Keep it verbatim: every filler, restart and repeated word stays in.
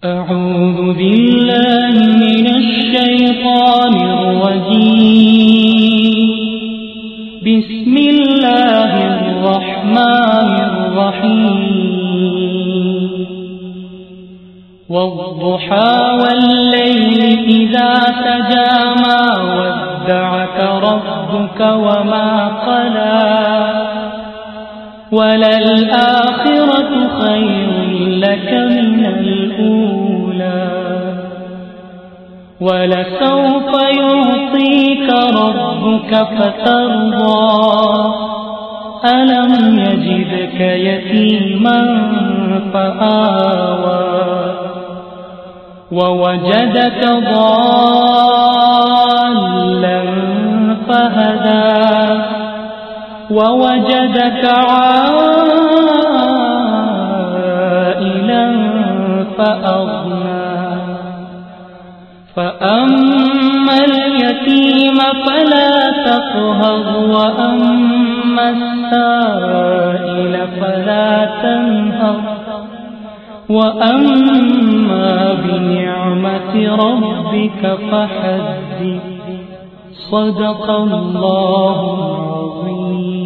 أعوذ بالله من الشيطان الرجيم. بسم الله الرحمن الرحيم. والضحى والليل إذا سجى ما ودعك ربك وما قلى وللآخرة خير لك من الأولى ولسوف يعطيك ربك فترضى ألم يجدك يتيما فآوى ووجدك ضالا فهدى ووجدك عائلا فأغنى فأما اليتيم فلا تقهر وأما السائل فلا تنهر وأما بنعمة ربك فحدث. صدق الله العظيم.